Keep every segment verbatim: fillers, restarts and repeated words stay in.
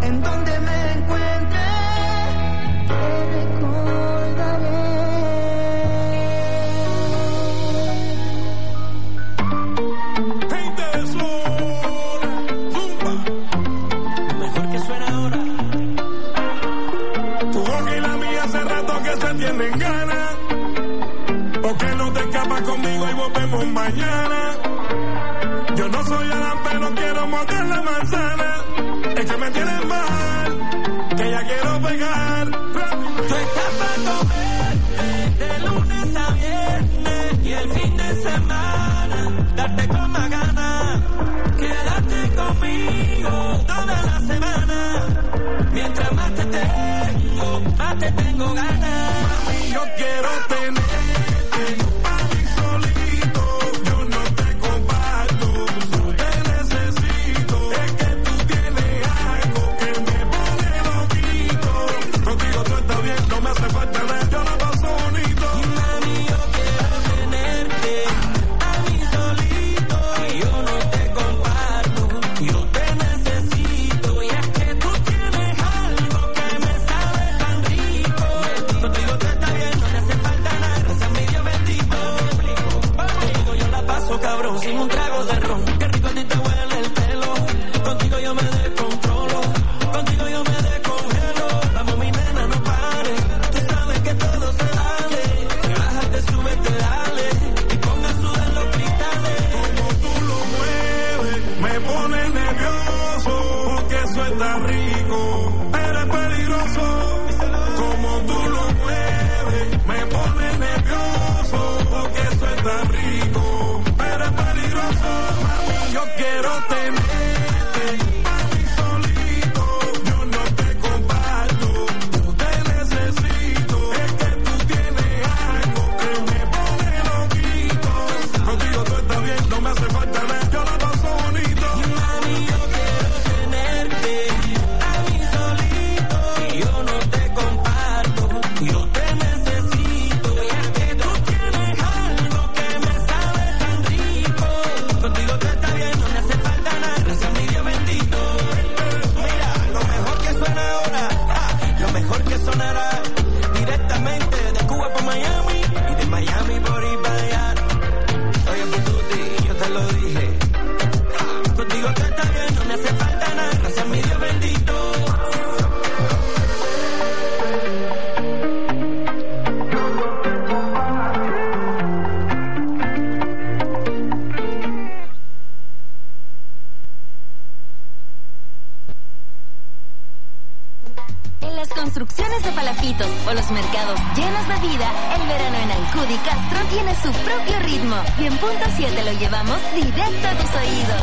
En donde me encuentre, te recordaré. Gente de zona, zumba. Lo mejor que suena ahora. Tu boca y la mía hace rato que se tienen ganas. Porque no te escapas conmigo y volvemos mañana. Yo no soy Adán, pero quiero morder la manzana. Es que me tienes mal, que ya quiero pegar. Tú estás para comerte de lunes a viernes y el fin de semana darte con más ganas. Quédate conmigo toda la semana. Mientras más te tengo, más te tengo ganas. Mami, yo quiero tener sin un trago de ron, qué rico a ti te huele el pelo. Contigo yo me descontrolo, contigo yo me descongelo. Vamos mi nena, no pares, tú sabes que todo se vale. Si bajas te subes, te dale, y ponga a sudar los cristales. Como tú lo mueves, me pone nervioso, porque eso está rico, pero es peligroso. Como tú lo mueves, me pone nervioso, porque eso está rico. Mami, yo quiero tenerte a mí solito. Yo no te comparto, yo te necesito. Es que tú tienes algo que me pone loquito. Contigo todo está bien, no me hace falta nada, yo la paso bonito. Mami, yo quiero tenerte a mí solito. Y yo no te comparto, yo te necesito. Y es que tú tienes algo que me sabe tan rico. Contigo todo está bien, no me hace falta nada, gracias a mi Dios bendito. Mira, lo mejor que suena ahora, ah, lo mejor que sonará directamente de Cuba para Miami y de Miami por ir para allá. Oye, Pituti, yo te lo dije. Ah, contigo todo está bien, no me hace falta nada, gracias a mi Dios bendito. Construcciones de palafitos o los mercados llenos de vida, el verano en Ancud y Castro tiene su propio ritmo y en punto siete lo llevamos directo a tus oídos.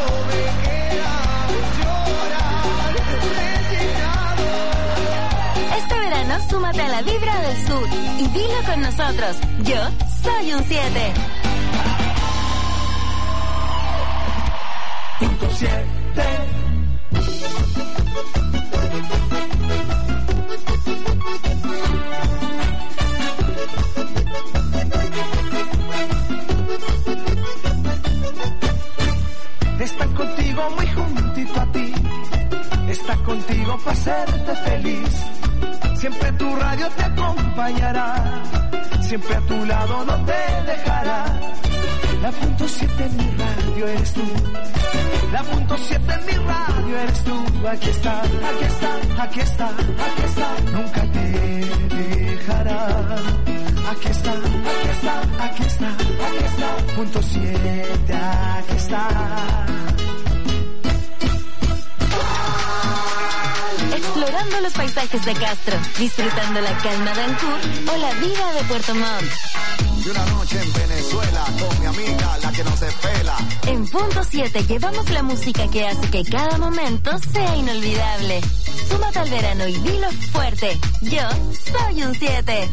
Este verano súmate a la vibra del sur y dilo con nosotros, yo soy un siete. Punto siete. Está contigo muy juntito a ti, está contigo para hacerte feliz. Siempre tu radio te acompañará, siempre a tu lado no te dejará. La punto siete en mi radio eres tú, la punto siete en mi radio eres tú. Aquí está, aquí está, aquí está, aquí está, nunca te dejará. Aquí está, aquí está, aquí está, aquí está, punto siete, aquí está. Explorando los paisajes de Castro, disfrutando la calma de Ancud o la vida de Puerto Montt. Y una noche en Venezuela con mi amiga, la que no se pela. En punto siete llevamos la música que hace que cada momento sea inolvidable. Súmate al verano y dilo fuerte. Yo soy un siete.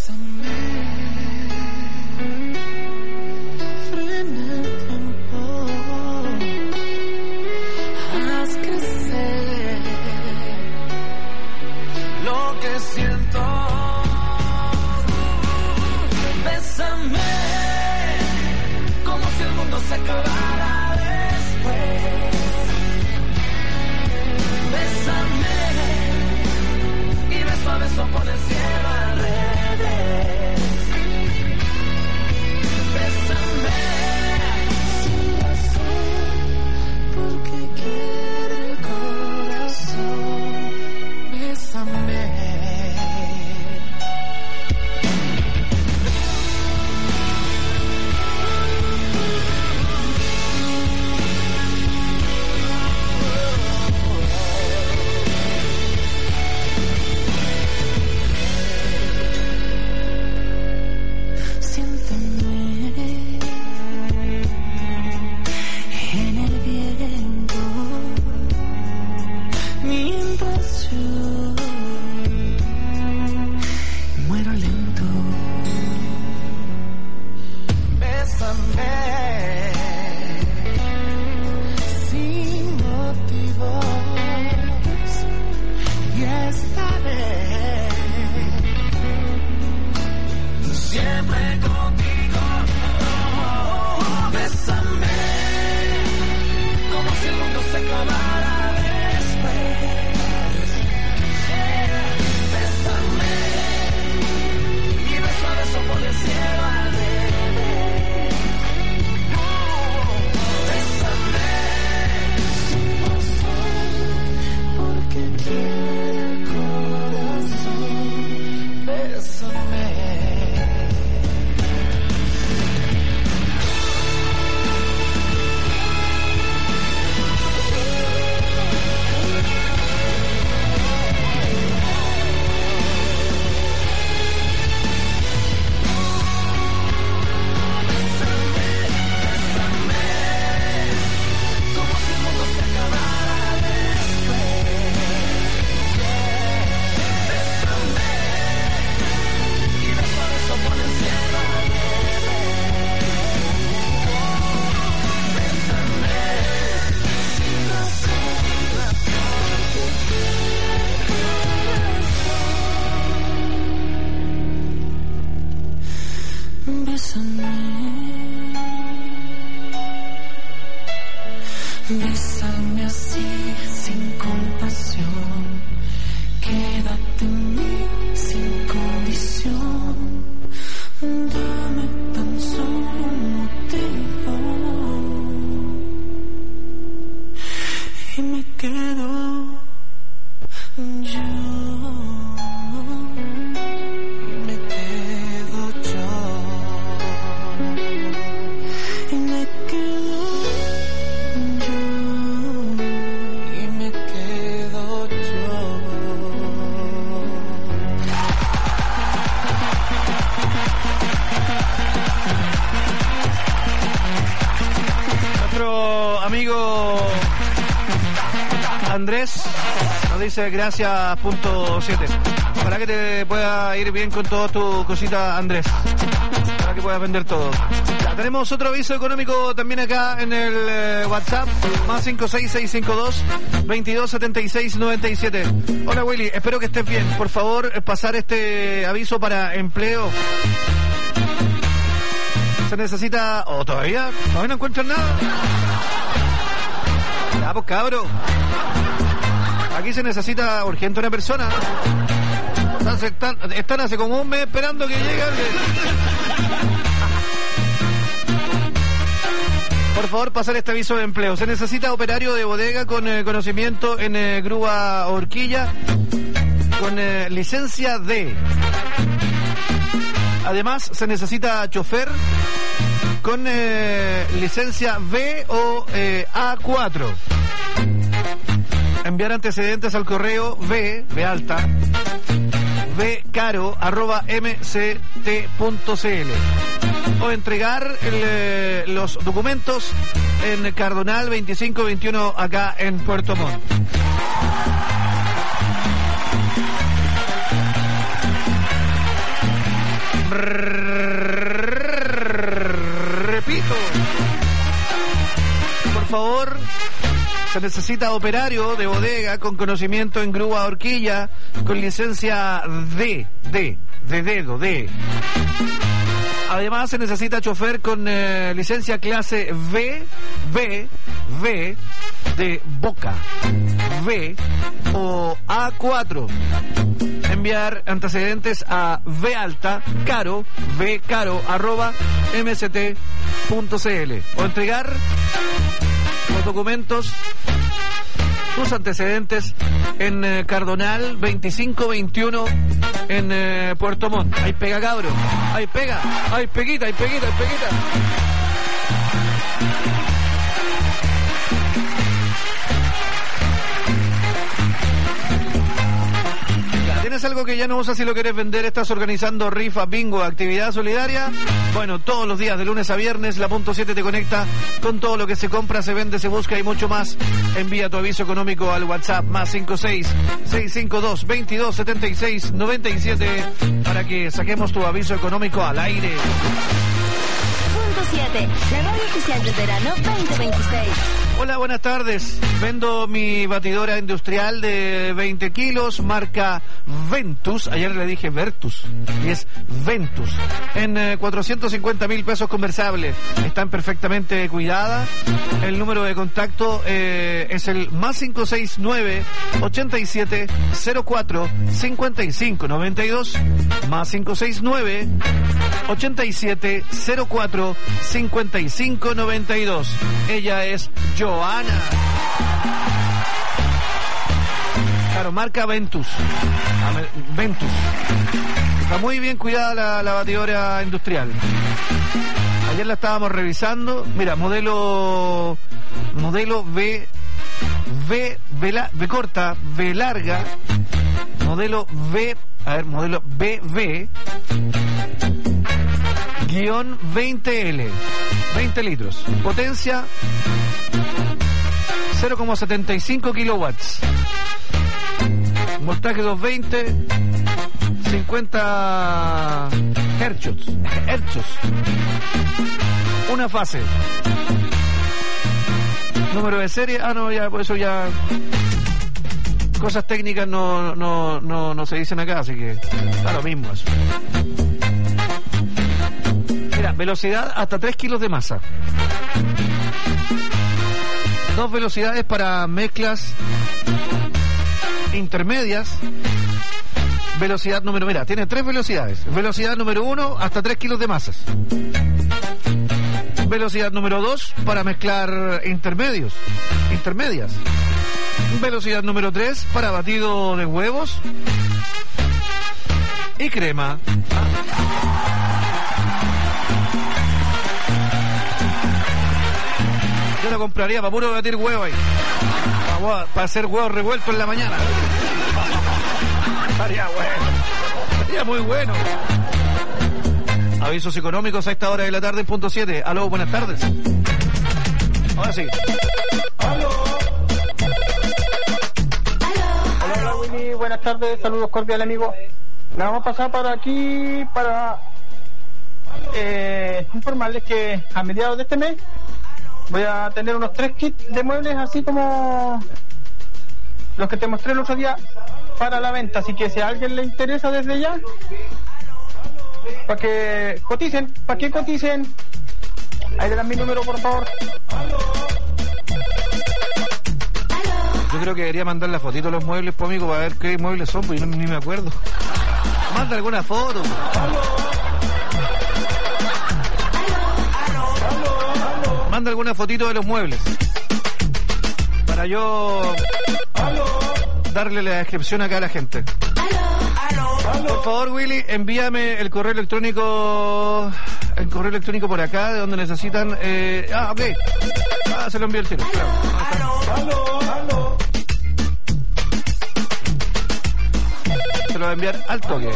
Bésame así, sin compasión. Quédate en mí, sin condición. Dame tan solo un motivo y me quedo yo. Amigo Andrés nos dice gracias punto siete. Para que te pueda ir bien con todas tus cositas, Andrés, para que puedas vender todo. Ya, tenemos otro aviso económico también acá en el eh, WhatsApp, más cinco seis seis cinco dos, veintidós setenta y seis noventa y siete. Hola Willy, espero que estés bien. Por favor, pasar este aviso para empleo. Se necesita... ¿O oh, todavía? ¿Todavía no encuentran nada? Ya, pues cabro. Aquí se necesita urgente una persona. O sea, se están, están hace como un mes esperando que llegue alguien. Por favor, pasar este aviso de empleo. Se necesita operario de bodega con eh, conocimiento en eh, grúa horquilla, con eh, licencia D. Además, se necesita chofer con eh, licencia B o eh, A cuatro. Enviar antecedentes al correo B, B alta, bcaro, arroba mct.cl. O entregar el, eh, los documentos en Cardonal veinticinco veintiuno acá en Puerto Montt. Repito. Por favor, se necesita operario de bodega con conocimiento en grúa horquilla, con licencia D, D, de dedo, D. Además se necesita chofer con eh, licencia clase V, V, V de boca, V o A cuatro. Enviar antecedentes a V alta, caro, V caro, arroba mst punto cl o entregar los documentos, tus antecedentes en eh, Cardonal veinticinco veintiuno en eh, Puerto Montt. Ahí pega, cabro. Ahí pega. Ahí peguita, ahí peguita, ahí peguita. ¿Tienes algo que ya no usas y lo querés vender? ¿Estás organizando rifa, bingo, actividad solidaria? Bueno, todos los días de lunes a viernes la punto siete te conecta con todo lo que se compra, se vende, se busca y mucho más. Envía tu aviso económico al WhatsApp más cinco seis, seis cinco dos, veintidós, setenta y seis, noventa y siete para que saquemos tu aviso económico al aire. Punto siete, la radio oficial del verano veinte veintiséis. Hola, buenas tardes. Vendo mi batidora industrial de veinte kilos, marca Ventus. Ayer le dije Vertus y es Ventus. En eh, cuatrocientos cincuenta mil pesos conversables. Están perfectamente cuidada. El número de contacto eh, es el más cinco seis nueve, ochenta y siete, cero cuatro, cincuenta y cinco noventa y dos. Más cinco seis nueve, ochenta y siete, cero cuatro, cincuenta y cinco noventa y dos. Ella es Joana. Claro, marca Ventus. Ventus. Está muy bien cuidada la, la batidora industrial. Ayer la estábamos revisando. Mira, modelo modelo V V V, la, V corta, V larga. Modelo V, a ver, modelo B V guión veinte L, veinte litros, potencia cero coma setenta y cinco kilowatts, voltaje doscientos veinte, cincuenta hercios, hercios, una fase, número de serie, ah no, ya, por eso ya cosas técnicas no, no, no, no se dicen acá, así que está lo mismo eso. Mira, velocidad hasta tres kilos de masa. Dos velocidades para mezclas intermedias. Velocidad número... Mira, tiene tres velocidades. Velocidad número uno, hasta tres kilos de masas. Velocidad número dos, para mezclar intermedios. Intermedias. Velocidad número tres, para batido de huevos y crema. Yo lo compraría para puro batir huevo ahí. Para, para hacer huevos revueltos en la mañana. Estaría bueno. Estaría muy bueno. Avisos económicos a esta hora de la tarde en punto siete. Aló, buenas tardes. Ahora sí. Aló. Hola, hola Willy, buenas tardes, saludos cordiales amigos. Le vamos a pasar para aquí para eh, informarles que a mediados de este mes voy a tener unos tres kits de muebles así como los que te mostré el otro día para la venta, así que si a alguien le interesa desde ya, para que coticen, para que coticen, ahí le dan mi número por favor. Yo creo que debería mandar la fotito a los muebles, pues, amigo, para ver qué muebles son, pues yo no, ni me acuerdo. Manda alguna foto. Manda alguna fotito de los muebles para yo darle la descripción acá a la gente. Por favor, Willy, envíame el correo electrónico, el correo electrónico por acá, de donde necesitan. Eh, ah, ok. Ah, se lo envío el tiro. Claro. Se lo voy a enviar al toque.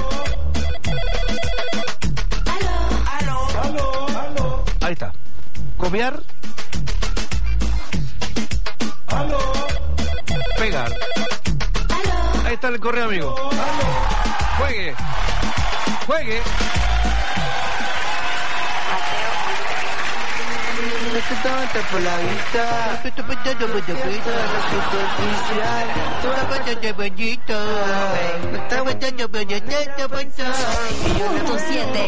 Ahí está. Copiar. Pegar. Ahí está el correo, amigo. Juegue. Juegue. te tonta por la vista. Todo lo superficial. Todo Punto siete.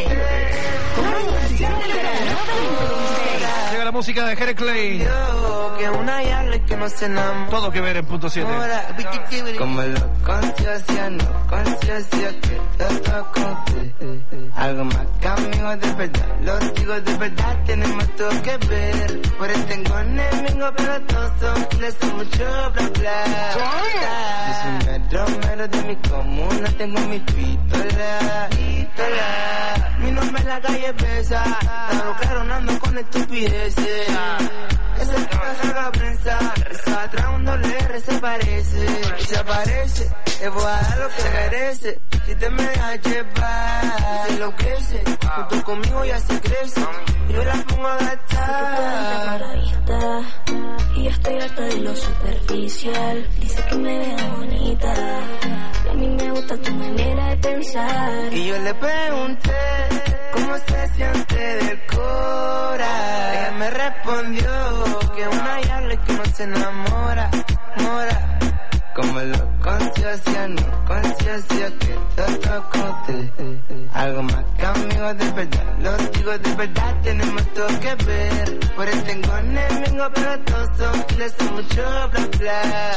Llega la música de Jere Klein. que una yale que no se enamora. Todo que ver en punto siete. Como lo conciencia, no conciencia que yo toco. Algo más que amigos de verdad. Los digo de verdad, tenemos todo que ver. Por eso tengo enemigos, pero todos son les son mucho bla bla. Es un romero de mi comuna, tengo mi pistola. Pistola. Mi nombre en la calle pesa. Claro, claro, no ando con estupideces. Esa que me salga a pensar. Esa atrás un doble R se parece. Y se aparece, te voy a dar lo que merece. Si te me dejas llevar, se enloquece. Junto conmigo ya se crece. Y yo la pongo a gastar. La vista, y yo estoy harta de lo superficial. Dice que me veo bonita. Y a mí me gusta tu manera de pensar. Y yo le pregunté cómo se siente del cora. Ella me respondió que una yale que no se enamora, mora. Como lo conciencia, no conciencia que yo toco. Algo más que amigos de verdad. Los digo de verdad, tenemos todo que ver. Por eso tengo enemigos, pero todos son les son mucho bla bla.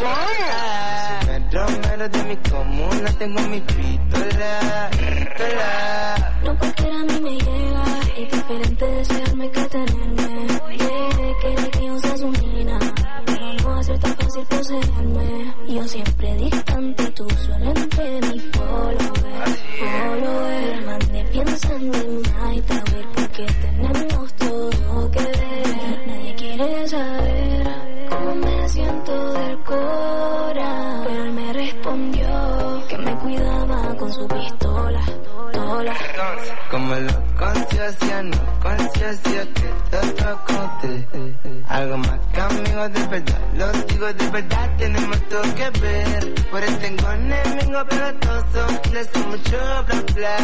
Soy romero de mi comuna, tengo mi pistola, pistola. No cualquiera a mí me llega. Es diferente desearme que tenerme. Yeah, quiere que yo sea su mina, pero no va a ser tan fácil poseerme. Yo siempre distante, tú solo entre mi follower. Follower, mande pensando en night, a ver por qué tenemos todo que ver. Nadie quiere saber cómo me siento del cora, pero él me respondió que me cuidaba con su pistola. Tola. Como lo conciencia, no conciencia que yo toco. Algo más que amigos de verdad. Los digo de verdad, tenemos todo que ver. Por eso tengo enemigos, pero todos son les son mucho bla bla.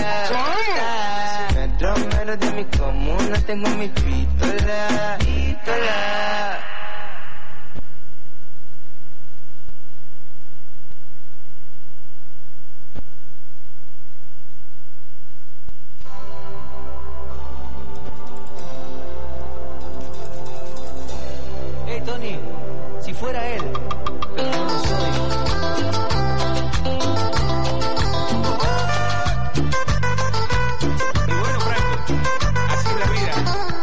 Soy el romero de mi comuna, tengo mi pistola, pistola. Tony, si fuera él, pero no lo soy. Y bueno, Franco, así es la vida.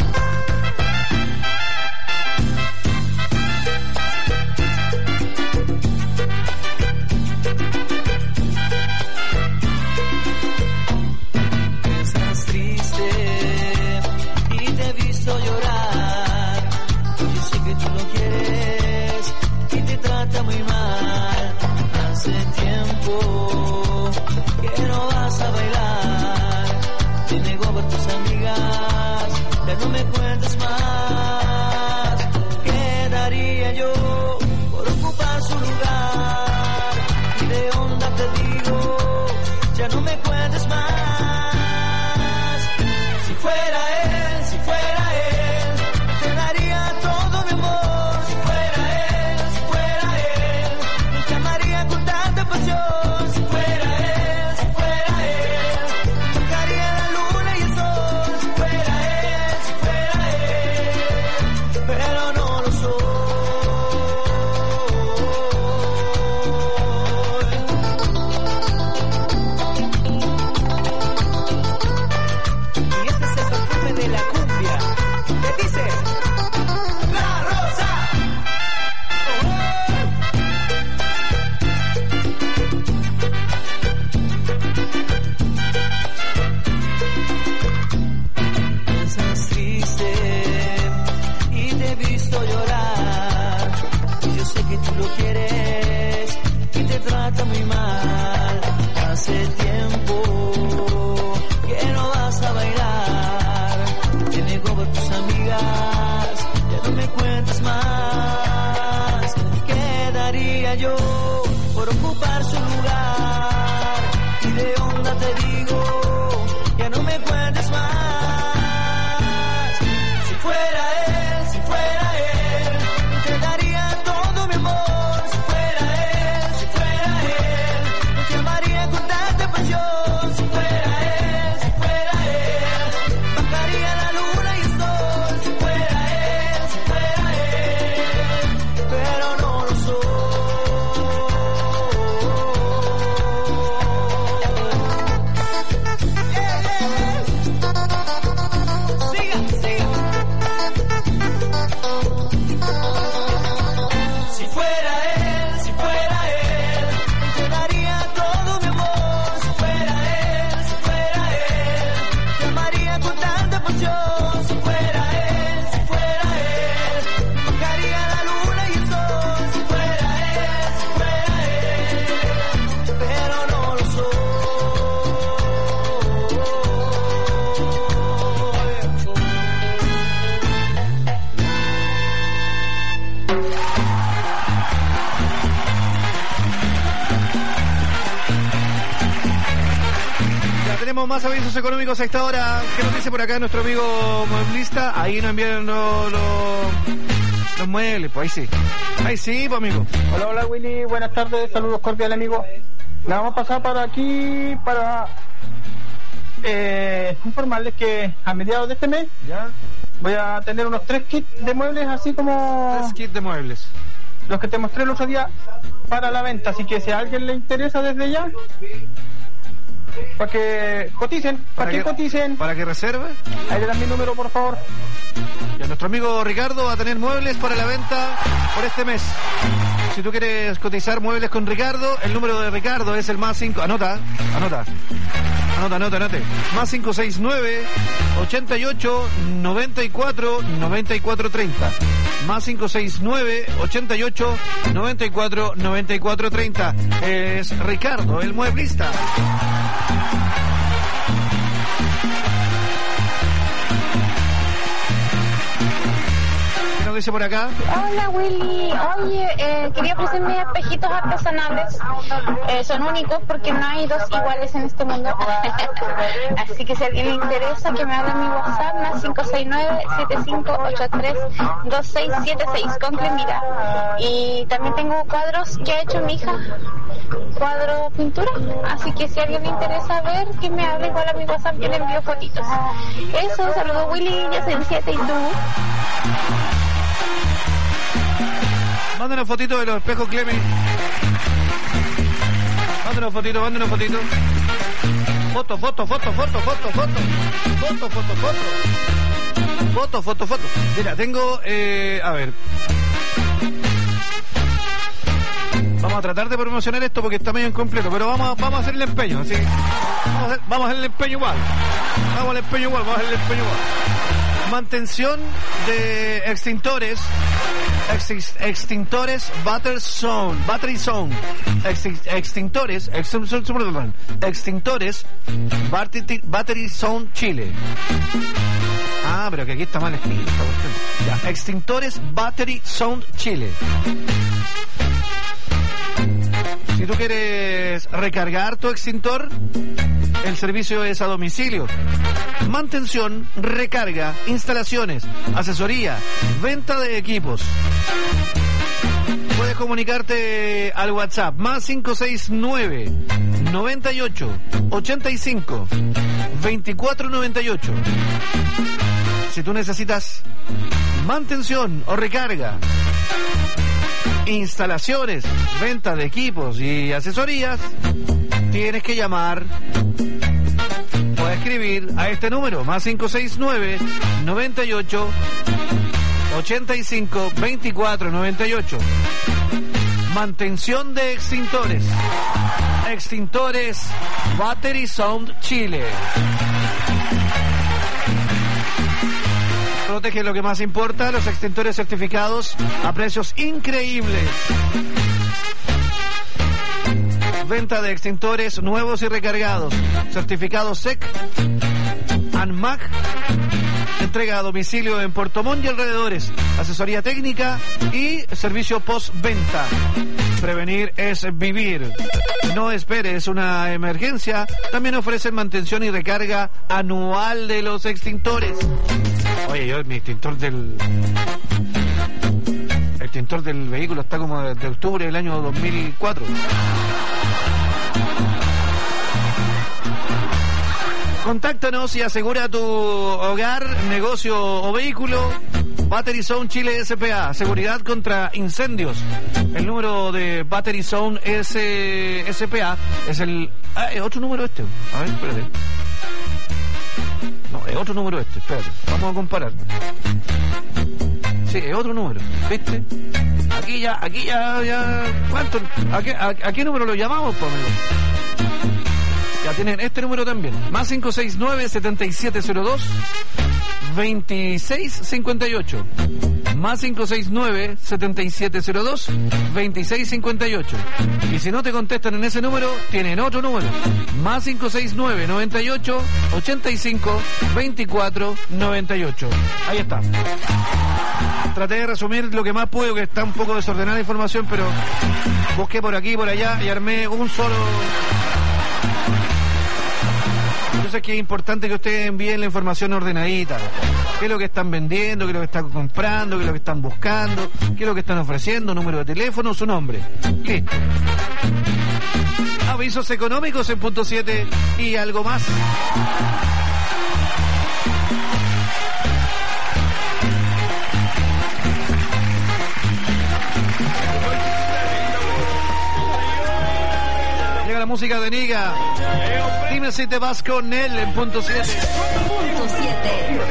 Estás triste y te he visto llorar. Yo sé que tú lo quieres y te trata muy mal. Hace tiempo que no vas a bailar. Te negó por tus amigas, ya no me cuentes más. ¿Qué daría yo por ocupar su lugar? Y de onda te digo, ya no me cuentes más. Si fuera él, si fuera él, te daría todo mi amor. Si fuera él, si fuera él, te amaría con tanta pasión. Si fuera él, si fuera él, tocaría la luna y el sol. Si fuera él, si fuera él, pero no lo soy. Y este es el perfume de la cumbia. ¿Qué dice? La Rosa. Estás triste y te he visto llorar. Y yo sé que tú lo quieres y te trata muy mal. Hace tiempo que no vas a bailar. Te negó por tus amigas, ya no me cuentes más. ¿Qué daría yo por ocupar su lugar? Y de onda te digo, ya no me cuentes más. Si fuera él, si fuera más avisos económicos a esta hora. ¿Qué nos dice por acá nuestro amigo mueblista? Ahí nos envían los, los, los muebles, pues ahí sí. Ahí sí, pues amigo. Hola, hola Willy, buenas tardes, saludos cordiales amigo. Nada más pasar para aquí para eh, informarles que a mediados de este mes ¿Ya? voy a tener unos tres kits de muebles, así como Tres kits de muebles. los que te mostré el otro día para la venta, así que si a alguien le interesa desde ya, para que coticen, para, ¿Para que, que coticen, para que reserve. ahí le dan mi número por favor. Y a nuestro amigo Ricardo va a tener muebles para la venta por este mes. Si tú quieres cotizar muebles con Ricardo, el número de Ricardo es el más cinco. Anota, anota. Anota, anota, anote. Más cinco seis nueve, ochenta y ocho, noventa y cuatro, noventa y cuatro treinta. Más cinco seis nueve, ochenta y ocho, noventa y cuatro, noventa y cuatro treinta. Es Ricardo, el mueblista. ¿Qué nos dice por acá? Hola Willy, oye, eh, quería ofrecer mis espejitos artesanales, eh, son únicos porque no hay dos iguales en este mundo, así que si a alguien le interesa que me hable en mi WhatsApp, más cinco seis nueve, siete cinco ocho tres, dos seis siete seis, con cremita. Y también tengo cuadros que ha hecho mi hija, cuadro pintura, así que si a alguien le interesa ver, que me hable igual a mi WhatsApp, yo le envío fotitos. Eso, saludos Willy, ya soy siete y tú. Mándanos fotitos de los espejos Clemen. Mándanos fotitos, mándanos fotitos. Foto, foto, foto, foto, foto, foto. Foto, foto, foto. Foto, foto, foto. Mira, tengo, eh, a ver. Vamos a tratar de promocionar esto porque está medio incompleto, pero vamos a, vamos a hacer el empeño, ¿sí? Vamos a hacer, vamos a hacer el empeño igual. Vamos al empeño igual, vamos a hacer el empeño igual. Mantención de extintores, ex, extintores Battery Zone, Battery Zone, ex, extintores, ex, extintores Battery, Battery Zone Chile. Ah, pero que aquí está mal escrito esta cuestión. Ya, extintores Battery Zone Chile. Si tú quieres recargar tu extintor, el servicio es a domicilio. Mantención, recarga, instalaciones, asesoría, venta de equipos. Puedes comunicarte al WhatsApp más cinco seis nueve, noventa y ocho, ochenta y cinco, veinticuatro noventa y ocho. Si tú necesitas mantención o recarga, instalaciones, venta de equipos y asesorías, tienes que llamar o escribir a este número, más cinco seis nueve, noventa y ocho, ochenta y cinco, veinticuatro noventa y ocho. Mantención de extintores. Extintores Battery Sound Chile. Protege lo que más importa, los extintores certificados a precios increíbles. Venta de extintores nuevos y recargados, certificados S E C, ANMAC, entrega a domicilio en Puerto Montt y alrededores, asesoría técnica y servicio postventa. Prevenir es vivir. No esperes una emergencia. También ofrecen mantención y recarga anual de los extintores. Oye, yo mi extintor del... El extintor del vehículo está como de, de octubre del año dos mil cuatro. Contáctanos y asegura tu hogar, negocio o vehículo. Battery Zone Chile S P A, seguridad contra incendios. El número de Battery Zone S P A es el... Ah, es otro número este. A ver, espérate. No, es otro número este, espérate. Vamos a comparar. Sí, es otro número, ¿viste? Aquí ya, aquí ya, ya... ¿Cuánto? ¿A qué, a, a qué número lo llamamos, pues, amigo? Ya tienen este número también. Más cinco seis nueve, setenta y siete cero dos, veintiséis cincuenta y ocho. Más cinco seis nueve, setenta y siete cero dos, veintiséis cincuenta y ocho. Y si no te contestan en ese número, tienen otro número. Más cinco seis nueve, noventa y ocho, ochenta y cinco, veinticuatro noventa y ocho. Ahí está. Traté de resumir lo que más pude, que está un poco desordenada la información, pero busqué por aquí y por allá y armé un solo... eso es que es importante que ustedes envíen la información ordenadita. ¿Qué es lo que están vendiendo? ¿Qué es lo que están comprando? ¿Qué es lo que están buscando? ¿Qué es lo que están ofreciendo? Número de teléfono, su nombre. ¿Qué? Avisos económicos en punto siete y algo más. Llega la música de Niga. Dime si te vas con él en punto siete. Punto siete.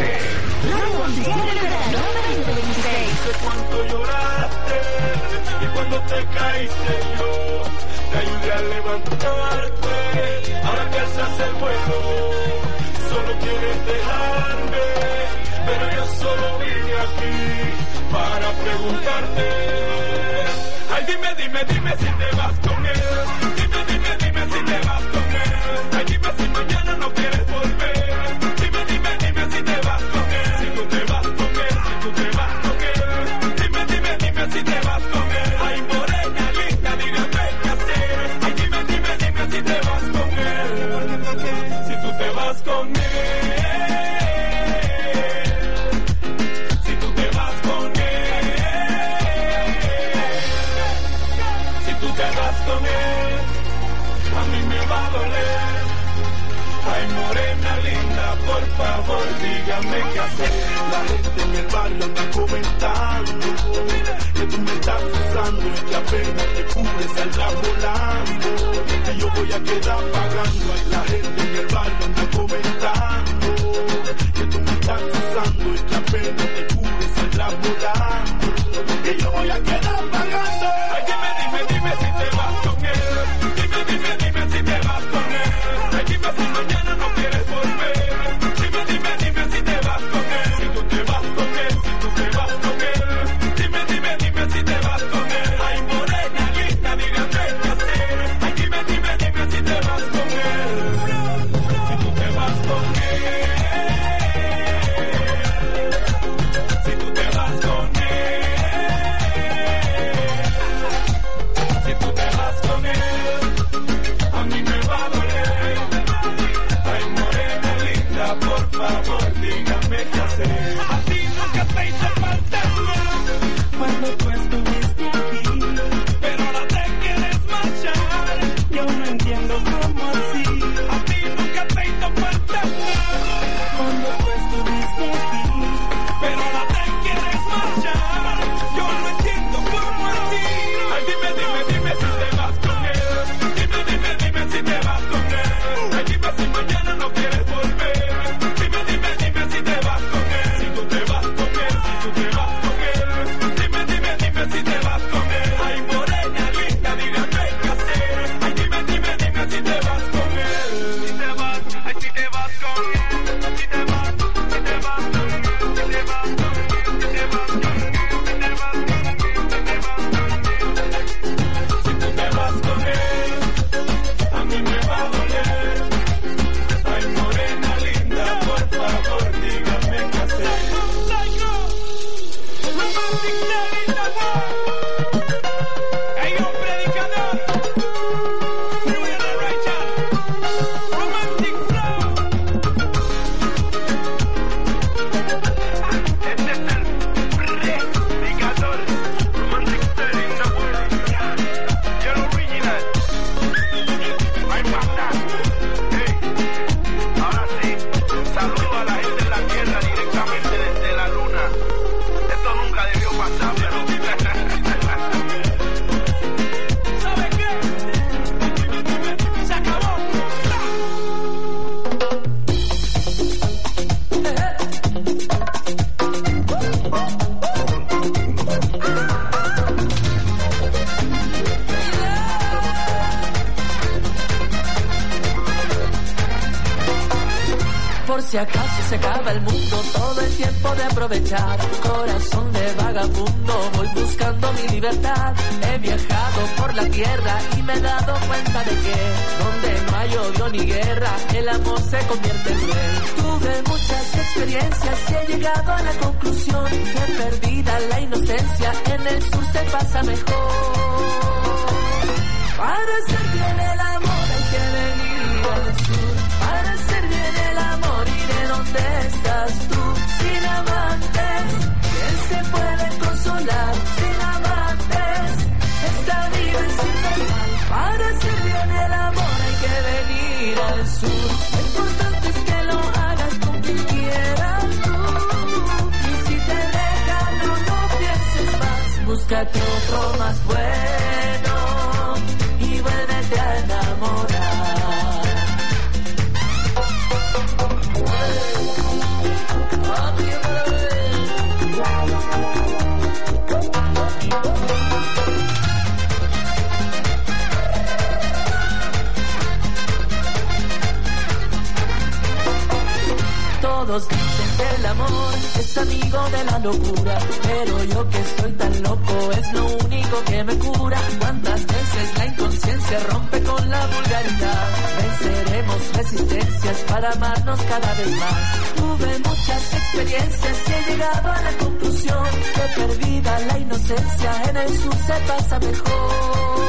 Cuánto lloraste y cuando te caíste yo te ayudé a levantarte. Ahora que alzas el vuelo, solo quieres dejarme, pero yo solo vine aquí para preguntarte. Ay, dime, dime, dime si te vas con él. Dime, dime, dime si te vas con él. Ay, dime si mañana no quieres volver. Dime, dime, dime si te vas con él. Si tú te vas con él, si tú te vas con él. Dime, dime, dime si te vas con él. Ay, morena linda, dígame qué hacer. Ay, dime, dime, dime si te vas con él. Si tú te vas con él. Si tú te vas con él. Si tú te vas con él, a mí me va a doler. Ay, morena linda, por favor, dígame qué hacer. La gente en el barrio anda comentando que tú me estás usando y que apenas te cubres saldrás volando. Que yo voy a quedar pagando. Ay, la gente en el barrio anda comentando que tú me estás usando y que apenas te cubres saldrás volando. Que yo voy a quedar pagando. Ay, dime, dime, dime si te vas con él. Dime, dime, dime si te vas con él. Ay, dime si mañana no quieres volver. Dime, dime, dime si te vas con él. Si tú te vas con él, si tú te vas con él. Dime, dime, dime si te vas con él. Ay, morena linda, dígame qué hacer. Ay, dime, dime, dime si te vas con él. Si tú te vas con él. Si tú te vas con él. Si tú te vas con él, a mí me va a doler. Ay, morena linda, por favor, dígame qué hacer. A ti nunca te hice falta cuando tú estuviste aquí, pero ahora te quieres marchar. Yo no entiendo cómo así. A ti nunca te hizo falta cuando tú estuviste aquí, pero ahora te quieres marchar. Yo no entiendo cómo así. Ay, dime, dime, dime si te vas con él. Dime, dime, dime si te vas con él. Ay, dime si mañana no quieres volver. Dime, dime, dime si te vas con él. Si tú te vas con él, si tú te vas con él. Dime, dime, dime si te vas con él. Ay, morena linda, dígame qué hacer. Ay, dime, dime, dime si te vas con él. Si te vas, ay, si te vas con él. Si te vas, si te vas con él. Si te vas, si te vas con él. Si te vas, si te vas con él. Si tú te vas con él, a mí me va a doler. Ay, morena linda, por favor, dígame qué hacer. Hey, yo, predicador, pero voy a dar right now. Romantic flow. Este es el predicador. Romantic style in the world. You're original. Ay, pata. Hey, ahora sí, saludo a la gente de la tierra directamente desde la luna. Esto nunca debió pasar, pero ¿sabe qué? Se acabó. Por si acaso se acaba el mundo, todo el tiempo de aprovechar. Corazón de vagabundo, voy buscando mi libertad. He viajado por la tierra y me he dado cuenta de que donde no hay odio ni guerra, el amor se convierte en miel. Tuve muchas experiencias y he llegado a la conclusión que perdida la inocencia, en el sur se pasa mejor. Para hacer bien el amor hay que venir al sur. Para hacer bien dónde estás tú? Sin amantes, ¿quién se puede consolar? Sin amantes, esta vida es infernal. Para hacer bien el amor hay que venir al sur. Lo importante es que lo hagas con quien quieras tú. Y si te dejan, no, no pienses más. Búscate otro más bueno y vuélvete a enamorar. Todos dicen que el amor es amigo de la locura, pero yo que soy tan loco es lo único que me cura. Cuántas veces la inconsciencia rompe con la vulgaridad. Venceremos resistencias para amarnos cada vez más. Tuve muchas experiencias y he llegado a la conclusión que perdida la inocencia en el sur se pasa mejor.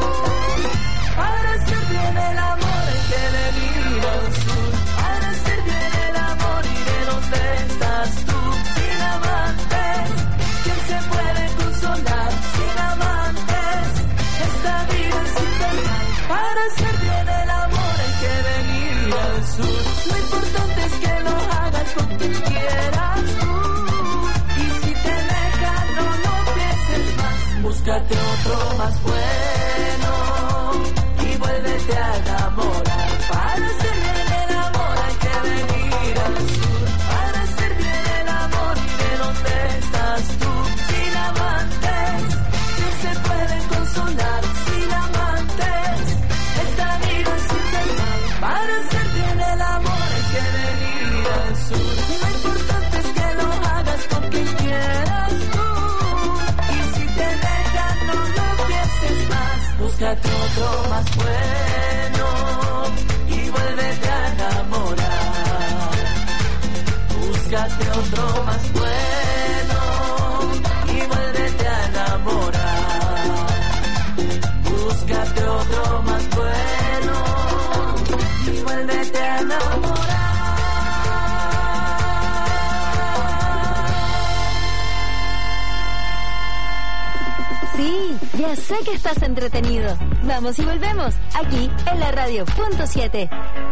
Para hacer bien el amor hay que venir al sur. Para hacer bien el amor iré donde estás tú. Sin amantes, ¿quién se puede consolar? Sin amantes, esta vida es infernal. Para hacer bien el amor hay que venir al sur. Lo importante es que lo hagas con quien quieras tú. Y si te dejan, no lo pienses más. Búscate otro más bueno y vuélvete a enamorar. Para hacer bien el amor hay que venir al sur. Para hacer bien el amor iré donde estás tú. Sin amantes, ¿quién se puede consolar? Sin amantes, esta vida es infernal. Para hacer bien el amor hay que venir al sur. Lo importante es que lo hagas con quien quieras tú. Y si te dejan, no lo pienses más. Búscate otro más bueno y vuélvete a enamorar. Búscate otro más bueno y vuélvete a enamorar. Búscate otro más bueno y vuélvete a enamorar. Sí, ya sé que estás entretenido. Vamos y volvemos, aquí en la radio punto siete.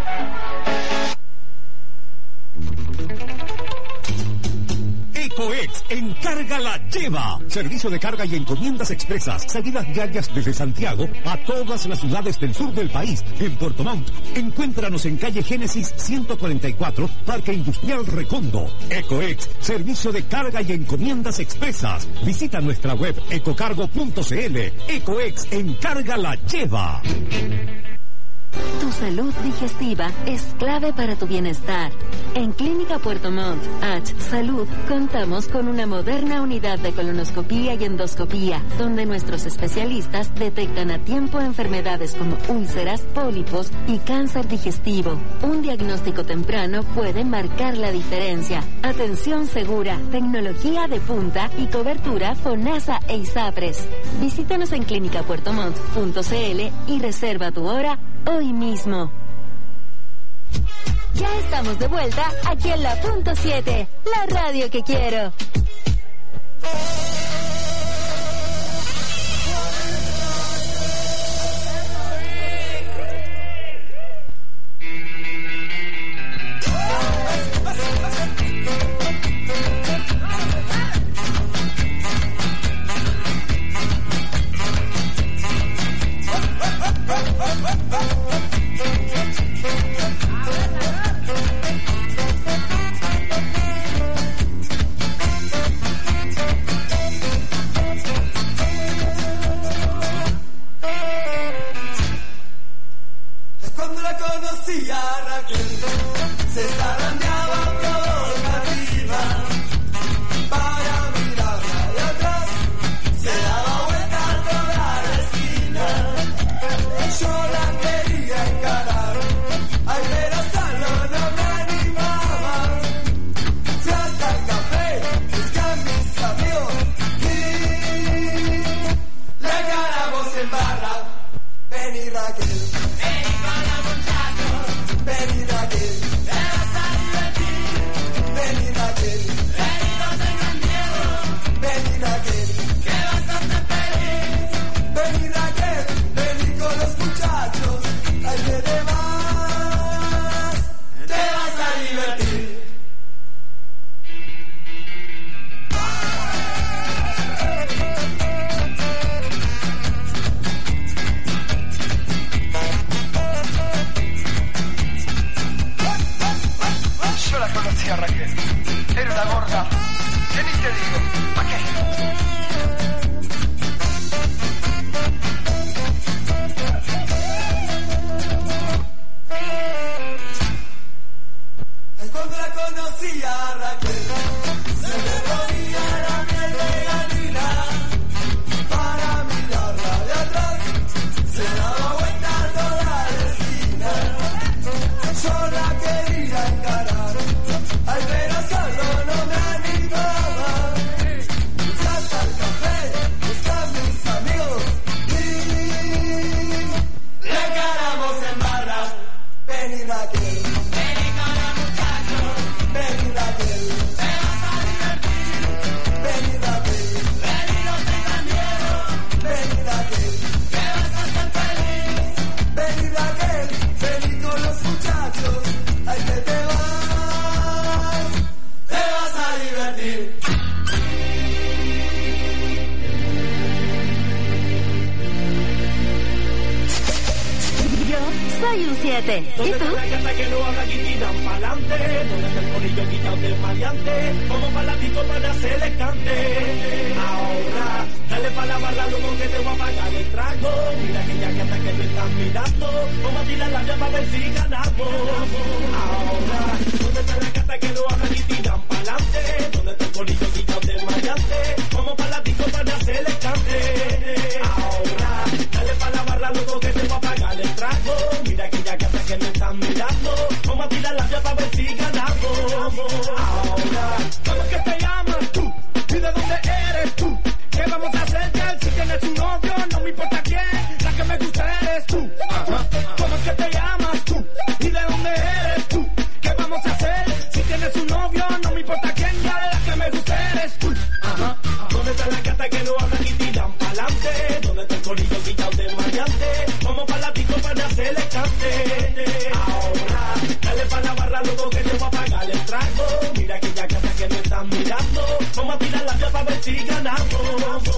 EcoEx Encarga la Lleva. Servicio de carga y encomiendas expresas. Salidas diarias desde Santiago a todas las ciudades del sur del país. En Puerto Montt. Encuéntranos en calle Génesis ciento cuarenta y cuatro, Parque Industrial Recondo. EcoEx, servicio de carga y encomiendas expresas. Visita nuestra web ecocargo punto cl. EcoEx Encarga la Lleva. Tu salud digestiva es clave para tu bienestar. En Clínica Puerto Montt, H Salud, contamos con una moderna unidad de colonoscopía y endoscopía, donde nuestros especialistas detectan a tiempo enfermedades como úlceras, pólipos y cáncer digestivo. Un diagnóstico temprano puede marcar la diferencia. Atención segura, tecnología de punta y cobertura FONASA e ISAPRES. Visítanos en clínica puerto montt punto cl y reserva tu hora hoy mismo. Ya estamos de vuelta aquí en la punto siete, la radio que quiero. conocía, Raquel. Era una gorda. ¿Qué ni te digo? ¿Para qué? Cuando la conocía, Raquel, se me ponía la miel de gallina. Para mirarla de atrás, se daba vuelta toda la esquina. Yo la quería encarar, ay, pero solo no me animaba. Ya hasta el café, buscar mis amigos y le encaramos en barra. Vení, Raquel. Vení, Raquel, te vas a divertir. Vení, Raquel, vení, no tengas miedo. Vení, Raquel, que vas a ser feliz. Vení, Raquel, vení con los muchachos. Ay, que te vas, te vas a divertir. Yo soy un siete. ¿Y ¿Dónde tú? está la gata que no habla y tiran pa'lante? ¿Dónde está el bolillo quitado de maleante? Como palatito para hacerle cante. Ahora, dale pa' la barra, loco, que te voy a pagar el trago. Mira aquella gata que me están mirando. Vamos a tirar la llave para ver si ganamos. Ahora, ¿dónde está la gata que no habla y tiran pa'lante? ¿Dónde está el bolillo quitado de maleante? Como palatito para hacerle cante. Ahora, dale pa' la barra, loco, que te voy a pagar el trago. Mira aquella gata que me están mirando. Vamos a tirar la llave para ver si ganamos. Ahora, ¿cómo es que te llamas tú? ¿Y de dónde eres tú? ¿Qué vamos a hacer, girl? Si tienes un novio, no me importa quién. La que me gusta eres tú. Ajá. ¿Cómo es que te llamas tú? ¿Y de dónde eres tú? ¿Qué vamos a hacer? Si tienes un novio, no me importa quién. Ya la que me gusta eres tú. Ajá. ¿Dónde está la gata que no habla y tiran pa'lante? ¿Dónde está el colillo quitado de maleante? Como palatito para hacerle cante. Ahora, dale pa' la barra, loco, que te voy a pagar el trago. Mira aquella gata que me están mirando. Vamos a tirar la llave para ver si ganamos.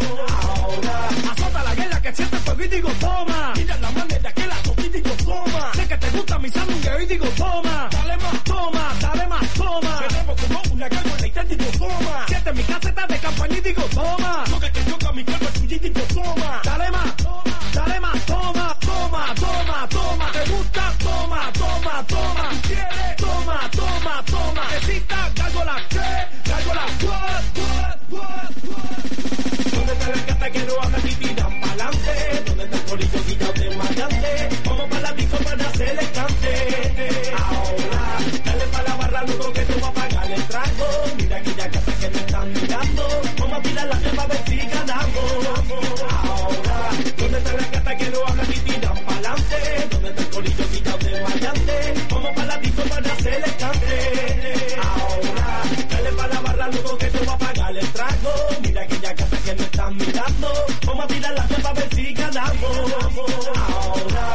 Ahora, azota la guerra que siente fuego y digo toma. Mira la manera que la toqué y digo toma. Sé que te gusta mi sándwich y digo toma. Dale más toma, dale más toma. Me debo como una gárgola y te digo toma. Siente mi caseta de campaña y digo toma. Lo que te choca mi cuerpo es y digo toma. Dale más, dale más toma, toma, toma, toma. ¿Te gusta? Toma, toma, toma. ¿Tú quieres? Toma, toma, toma. Necesita gárgola, ¿qué? Gárgola, what, what, what, what. ¿Dónde está la gata que no habla y tiran pa'lante? ¿Dónde está el bolillo quitado de maleante? Como palatito para hacerle cante. Ahora, dale pa' la barra, loco, que te voy a pagar el trago. Mira aquella gata que me están mirando. Vamos a tirar la llave a ver si ganamos. Ahora, ¿dónde está la gata que no habla y tiran pa'lante? ¿Dónde está el bolillo quitado de maleante? Como palatito para hacerle cante. Ahora, dale pa' la barra, loco, que te voy a pagar el trago. Mira aquella gata que me están mirando. Vamos a tirar la llave a ver si ganamos. Ahora,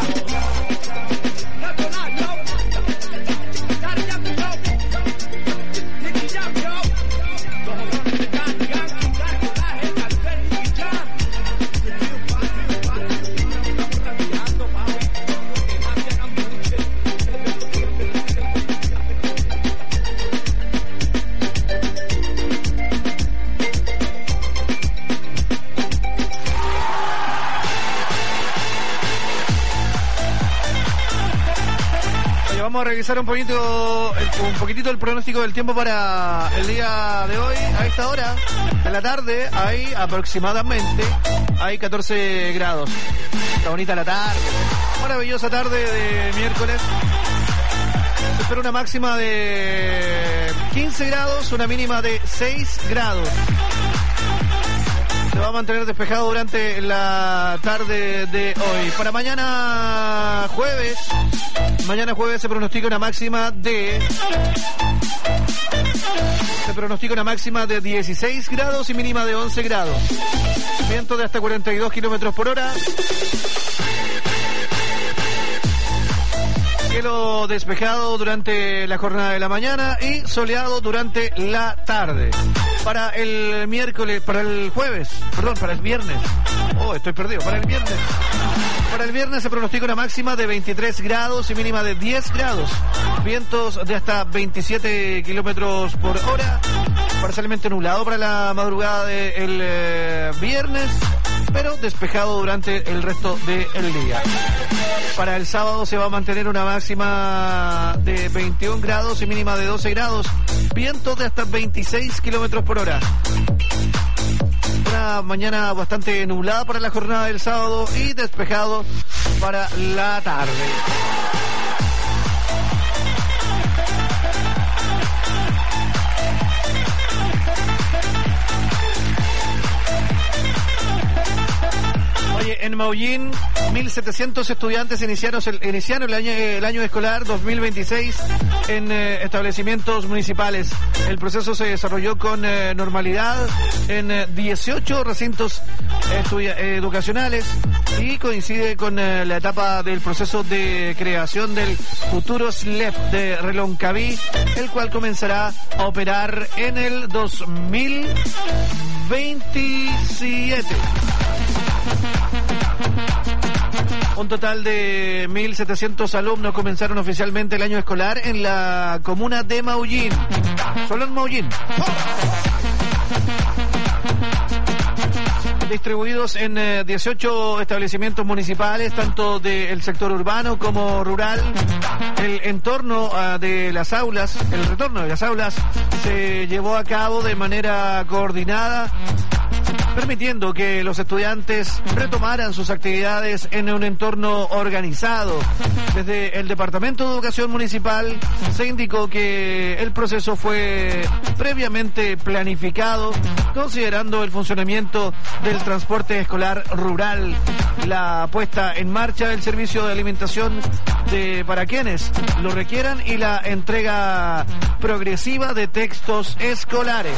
vamos a revisar un poquito, un poquitito el pronóstico del tiempo para el día de hoy. A esta hora de la tarde hay aproximadamente hay catorce grados. Está bonita la tarde, maravillosa tarde de miércoles. Se espera una máxima de quince grados, una mínima de seis grados. Se va a mantener despejado durante la tarde de hoy. Para mañana jueves, mañana jueves se pronostica una máxima de... Se pronostica una máxima de dieciséis grados y mínima de once grados. Viento de hasta cuarenta y dos kilómetros por hora. Cielo despejado durante la jornada de la mañana y soleado durante la tarde. Para el miércoles, para el jueves, perdón, para el viernes. Oh, estoy perdido. Para el viernes Para el viernes se pronostica una máxima de veintitrés grados y mínima de diez grados. Vientos de hasta veintisiete kilómetros por hora. Parcialmente nublado para la madrugada del eh, viernes, pero despejado durante el resto del día. Para el sábado se va a mantener una máxima de veintiún grados y mínima de doce grados. Vientos de hasta veintiséis kilómetros por hora. Una mañana bastante nublada para la jornada del sábado y despejado para la tarde. Oye, en Maullín, mil setecientos estudiantes iniciaron el, iniciaron el, año, el año escolar dos mil veintiséis en eh, establecimientos municipales. El proceso se desarrolló con eh, normalidad en eh, dieciocho recintos estudia, eh, educacionales y coincide con eh, la etapa del proceso de creación del futuro S L E P de Reloncaví, el cual comenzará a operar en el dos mil veintisiete. Un total de mil setecientos alumnos comenzaron oficialmente el año escolar en la comuna de Maullín. Solo en Maullín. Distribuidos en eh, dieciocho establecimientos municipales, tanto del sector urbano como rural. El entorno uh, de las aulas, el retorno de las aulas se llevó a cabo de manera coordinada, permitiendo que los estudiantes retomaran sus actividades en un entorno organizado. Desde el Departamento de Educación Municipal se indicó que el proceso fue previamente planificado, considerando el funcionamiento del transporte escolar rural, la puesta en marcha del servicio de alimentación de para quienes lo requieran y la entrega progresiva de textos escolares.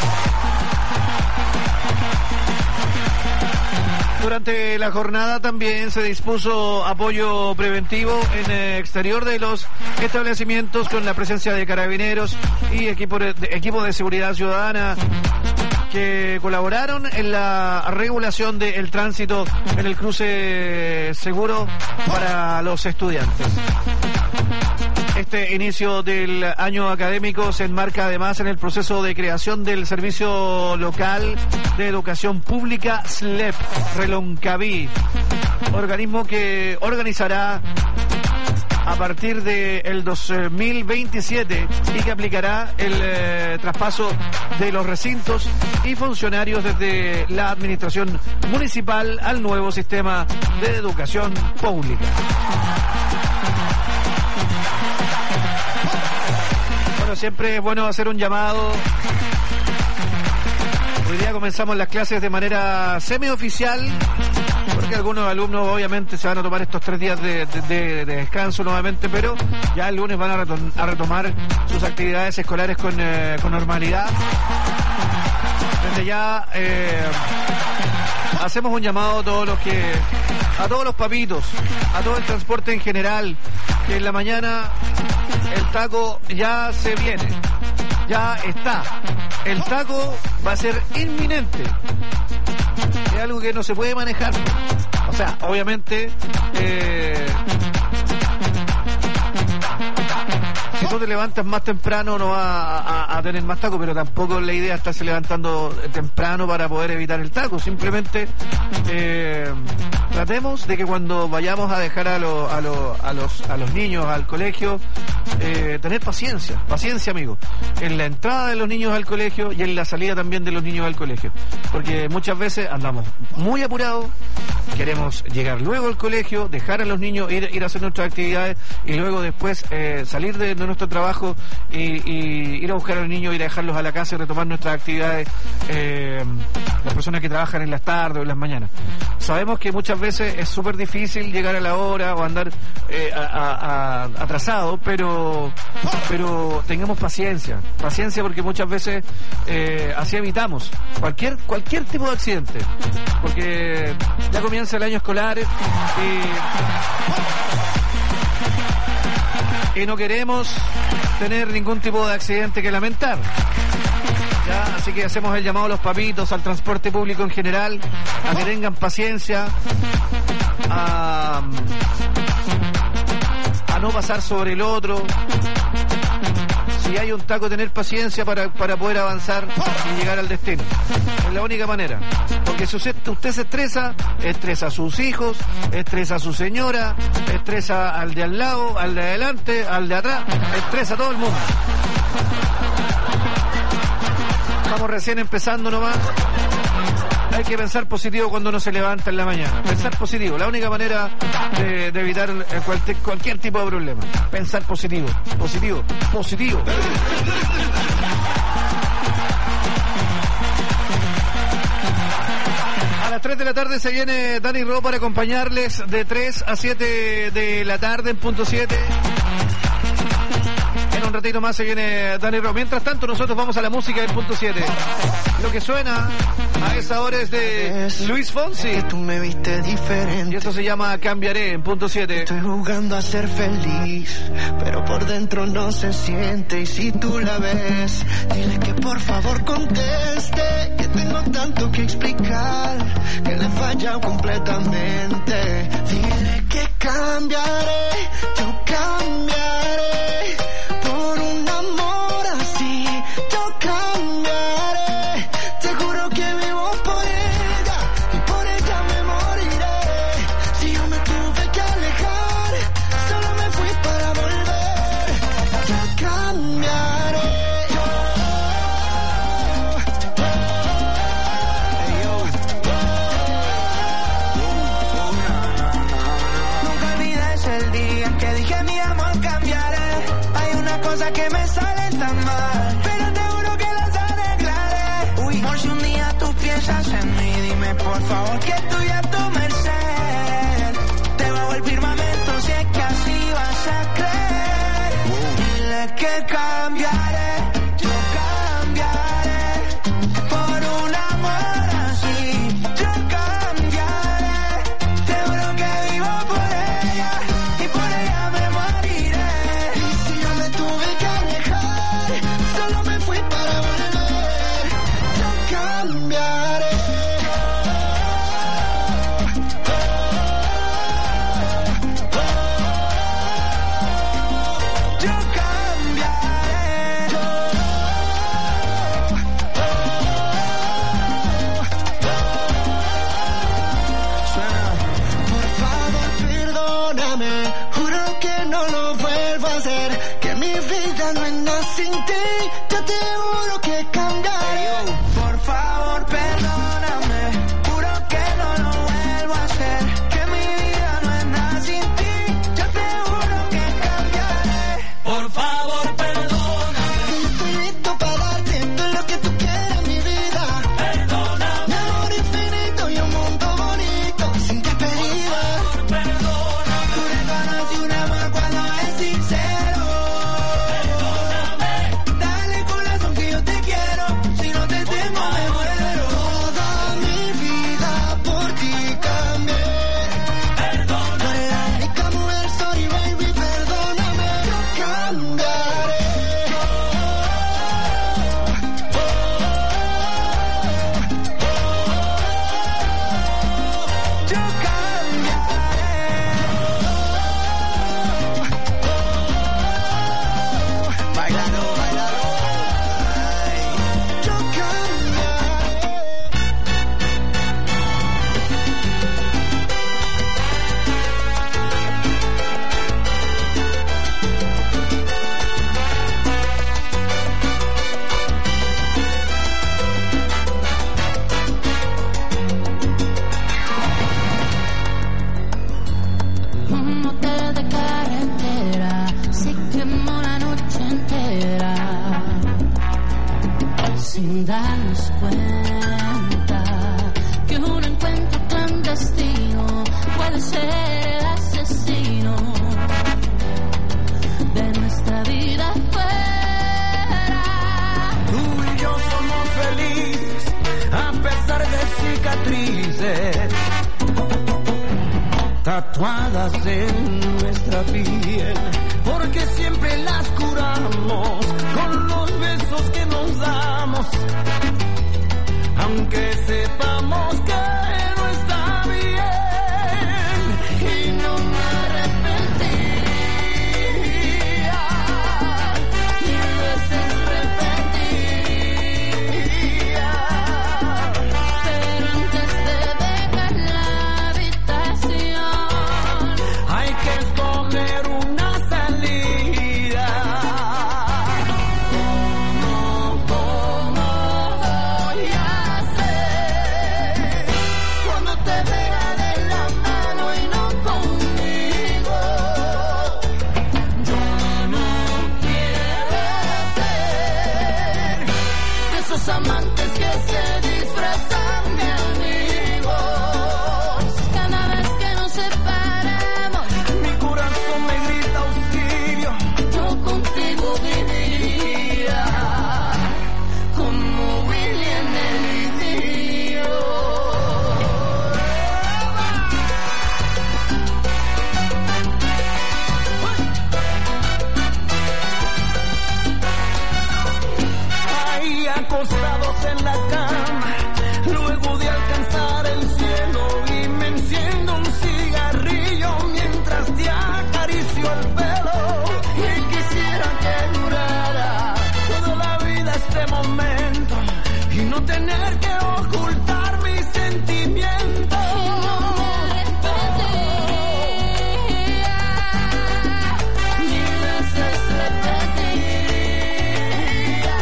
Durante la jornada también se dispuso apoyo preventivo en el exterior de los establecimientos con la presencia de carabineros y equipo de, equipo de seguridad ciudadana que colaboraron en la regulación del tránsito en el cruce seguro para los estudiantes. Este inicio del año académico se enmarca además en el proceso de creación del Servicio Local de Educación Pública S L E P Reloncaví, organismo que organizará a partir del dos mil veintisiete y que aplicará el eh, traspaso de los recintos y funcionarios desde la administración municipal al nuevo sistema de educación pública. Bueno, siempre es bueno hacer un llamado. Hoy día comenzamos las clases de manera semioficial, porque algunos alumnos obviamente se van a tomar estos tres días de, de, de, de descanso nuevamente, pero ya el lunes van a, retom a retomar sus actividades escolares con, eh, con normalidad. Desde ya eh, hacemos un llamado a todos los que, a todos los papitos, a todo el transporte en general, que en la mañana el taco ya se viene, ya está. El taco va a ser inminente. Es algo que no se puede manejar. O sea, obviamente, eh, si tú te levantas más temprano no vas a, a, a tener más taco, pero tampoco es la idea estarse levantando temprano para poder evitar el taco. Simplemente eh, tratemos de que cuando vayamos a dejar a, lo, a, lo, a, los, a los niños al colegio, eh, tener paciencia, paciencia, amigo, en la entrada de los niños al colegio y en la salida también de los niños al colegio, porque muchas veces andamos muy apurados, queremos llegar luego al colegio, dejar a los niños, ir, ir a hacer nuestras actividades y luego después eh, salir de, de nuestro trabajo y, y ir a buscar a los niños, ir a dejarlos a la casa y retomar nuestras actividades, eh, las personas que trabajan en las tardes o en las mañanas. Sabemos que muchas veces es súper difícil llegar a la hora o andar eh, a, a, a, atrasado, pero pero tengamos paciencia, paciencia porque muchas veces eh, así evitamos cualquier cualquier tipo de accidente, porque ya comienza el año escolar y, y no queremos tener ningún tipo de accidente que lamentar. Ya, así que hacemos el llamado a los papitos, al transporte público en general, a que tengan paciencia, a, a no pasar sobre el otro. Si hay un taco, tener paciencia para, para poder avanzar y llegar al destino. Es la única manera. Porque si usted, usted se estresa, estresa a sus hijos, estresa a su señora, estresa al de al lado, al de adelante, al de atrás, estresa a todo el mundo. Estamos recién empezando nomás. Hay que pensar positivo cuando uno se levanta en la mañana. Pensar positivo, la única manera de, de evitar cualquier, cualquier tipo de problema. Pensar positivo, positivo, positivo. A las tres de la tarde se viene Dani Ro para acompañarles de tres a siete de la tarde en punto siete. En un ratito más se viene Dani Ro. Mientras tanto, nosotros vamos a la música del punto siete. Lo que suena a esa hora es de Luis Fonsi. Que tú me viste diferente. Y eso se llama Cambiaré en punto siete. Estoy jugando a ser feliz, pero por dentro no se siente. Y si tú la ves, dile que por favor conteste, que tengo tanto que explicar, que le he fallado completamente. Dile que cambiaré, yo cambiaré por un amor así. Yo cambiaré, te juro que vivo por ella y por ella me moriré. Si yo me tuve que alejar, solo me fui para volver. Yo cambiaré. Nunca olvides el día en que dije mi amor cambiaré. Hay una cosa que me sale tan mal, pero te juro que las arreglaré. Uy, por si un día tú piensas en mí, dime por favor que estoy a tu merced. Te bajo el firmamento si es que así vas a creer. Dile que cambiaré, yo cambiaré por un amor así. Yo cambiaré, te juro que vivo por ella y por ella me moriré. Y si yo me tuve que alejar, solo me fui para volver. Yo cambiaré. Yo cambiaré. Por favor, perdóname, juro que no lo vuelvo a hacer, que mi vida no es nada sin ti, yo te juro que cambiaré. Por favor, perdóname, juro que no lo vuelvo a hacer, que mi vida no es nada sin ti, yo te juro que cambiaré. Por favor, perdóname, Que yo estoy listo para darte todo lo que tú quieras, mi vida. perdóname, Mi amor infinito y un mundo bonito, sin despedida. perdóname. Tú reconoces un amor cuando es sincero. Perdóname, dale corazón que yo te quiero, si no te tengo me muero. Toda mi vida por ti cambié. Perdóname, Tú eres la única mujer, sorry baby, perdóname. Yo cambiaré. yo cambiaré. Bailalo, bailalo. Ay, yo cambiaré. Un motel de carretera se quemó la noche entera sin darnos cuenta que un encuentro clandestino puede ser el asesino de nuestra vida fuera. Tú y yo somos felices a pesar de cicatrices tatuadas en nuestra piel, porque siempre las curamos con los besos que nos damos, aunque sepamos que no está bien. amantes que se disfrazan de amigos. Cada vez que nos separamos, Mi corazón me grita auxilio. yo contigo viviría como Willy en el idilio. Ahí acostados en la cama, luego de alcanzar el cielo, y me enciendo un cigarrillo mientras te acaricio el pelo. Y quisiera que durara toda la vida este momento y no tener que ocultar mis sentimientos. Mil veces repetiría,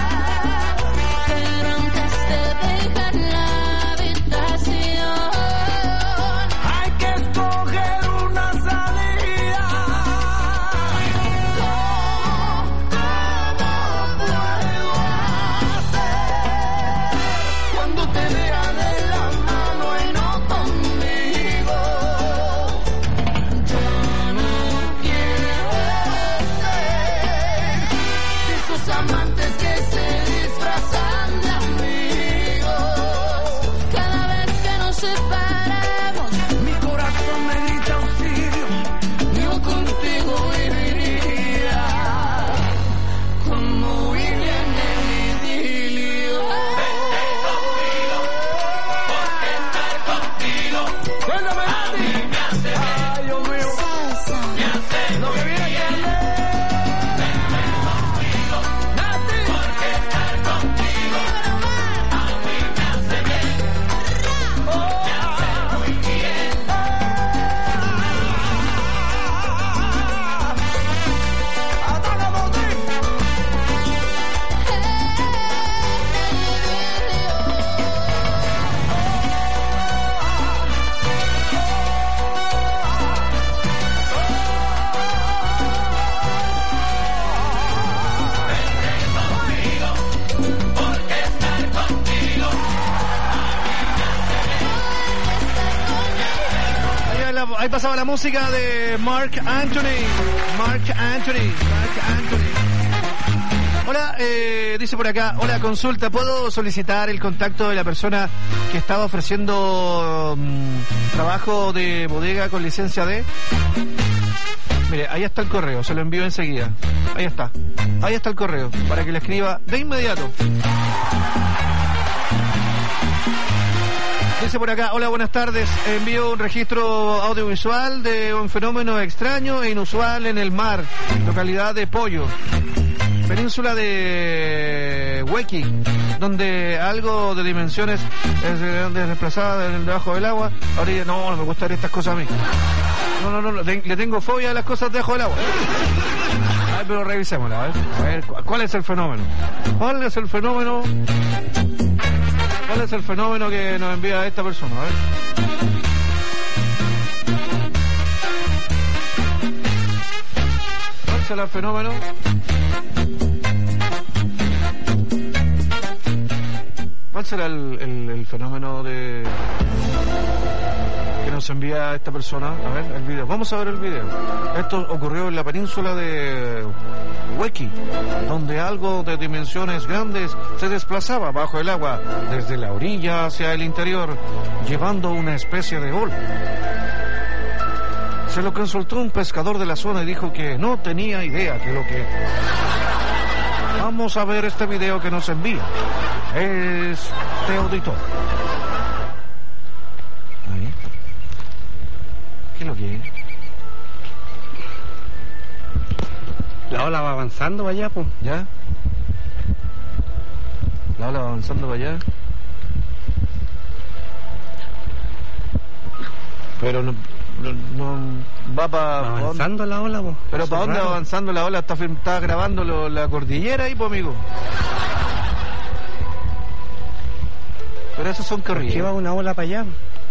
pero antes de dejar la habitación, Hay que escoger una salida. ¿Cómo puedo hacer cuando te vea de la mano y no conmigo? yo no quiero ser De esos amantes que se disfrazan de amigos. cada vez que nos separamos, Mi corazón me grita auxilio. yo contigo viviría como Willy en el idilio. Cuéntame, Nati. Ay, Dios mío. Lo que viene que hacer. Nati. Oh, Ataca, Botín. Ahí, la- ahí pasaba la música de Mark Anthony. Mark Anthony. Mark Anthony. Hola, eh, dice por acá, hola, consulta, ¿puedo solicitar el contacto de la persona que estaba ofreciendo mm, trabajo de bodega con licencia D? Mire, ahí está el correo, se lo envío enseguida. Ahí está, ahí está el correo, para que le escriba de inmediato. Dice por acá, hola, buenas tardes, envío un registro audiovisual de un fenómeno extraño e inusual en el mar, localidad de Pollo, península de Huequi, donde algo de dimensiones es eh, desplazada debajo del agua. Ahorita, no, no me gustaría estas cosas a mí. No, no, no, no, le le tengo fobia a las cosas debajo del agua. A ver, pero revisémosla, a ver. A ver, ¿cu- ¿cuál es el fenómeno? ¿Cuál es el fenómeno? ¿Cuál es el fenómeno que nos envía esta persona? A ver. ¿Cuál será el fenómeno? ¿Cuál será el, el, el fenómeno de que nos envía esta persona? A ver, el video. Vamos a ver el video. Esto ocurrió en la península de Huequi, donde algo de dimensiones grandes se desplazaba bajo el agua desde la orilla hacia el interior, llevando una especie de ola. Se lo consultó un pescador de la zona y dijo que no tenía idea de lo que... Vamos a ver este video que nos envía este auditor. Ahí. ¿Qué es lo que es? La ola va avanzando para allá, pues. ¿Ya? La ola va avanzando para allá. Pero no, no, no va para... Va avanzando la ola, pues. Pero Eso ¿para es dónde va raro. avanzando la ola? Está, film- está grabando lo- la cordillera ahí, pues, amigo. Pero esos son ¿Por corrientes. qué va una ola para allá?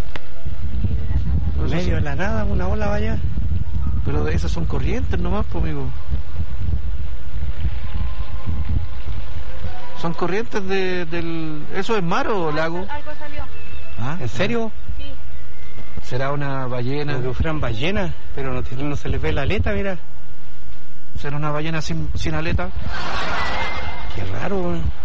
En medio de la nada, una ola para allá. Pero de esas son corrientes nomás, pues, amigo. Son corrientes de, del... ¿Eso es mar o lago? Algo salió. ¿Ah? ¿En serio? Sí. ¿Será una ballena? Como que fueran ballenas, pero no, tiene, no se les ve la aleta, mira. ¿Será una ballena sin, sin aleta? Qué raro, weón.